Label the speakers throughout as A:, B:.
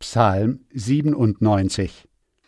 A: Psalm 97.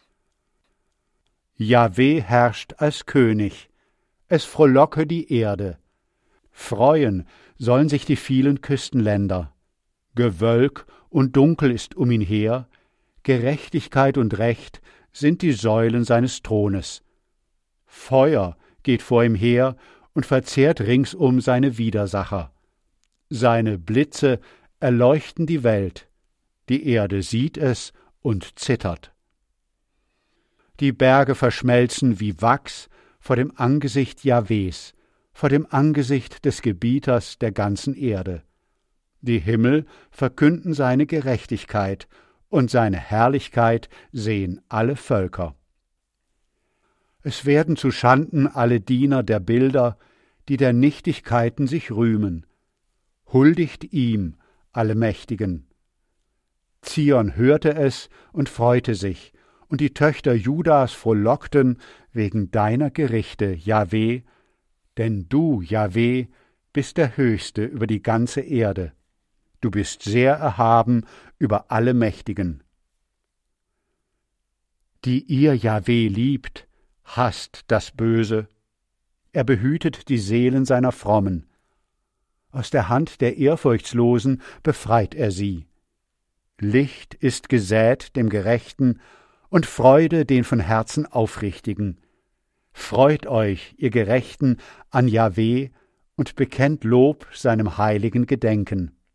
A: Jahwe herrscht als König, es frohlocke die Erde. Freuen sollen sich die vielen Küstenländer. Gewölk und Dunkel ist um ihn her, Gerechtigkeit und Recht sind die Säulen seines Thrones. Feuer geht vor ihm her und verzehrt ringsum seine Widersacher. Seine Blitze erleuchten die Welt, die Erde sieht es und zittert. Die Berge verschmelzen wie Wachs vor dem Angesicht Jahwes, vor dem Angesicht des Gebieters der ganzen Erde. Die Himmel verkünden seine Gerechtigkeit, und seine Herrlichkeit sehen alle Völker. Es werden zu Schanden alle Diener der Bilder, die der Nichtigkeiten sich rühmen. Huldigt ihm, alle Mächtigen. Zion hörte es und freute sich, und die Töchter Judas frohlockten wegen deiner Gerichte, Jahwe, denn du, Jahwe, bist der Höchste über die ganze Erde. Du bist sehr erhaben über alle Mächtigen. Die ihr Jahwe liebt, hasst das Böse. Er behütet die Seelen seiner Frommen. Aus der Hand der Ehrfurchtslosen befreit er sie. Licht ist gesät dem Gerechten und Freude den von Herzen Aufrichtigen. Freut euch, ihr Gerechten, an Jahwe und bekennt Lob seinem heiligen Gedenken.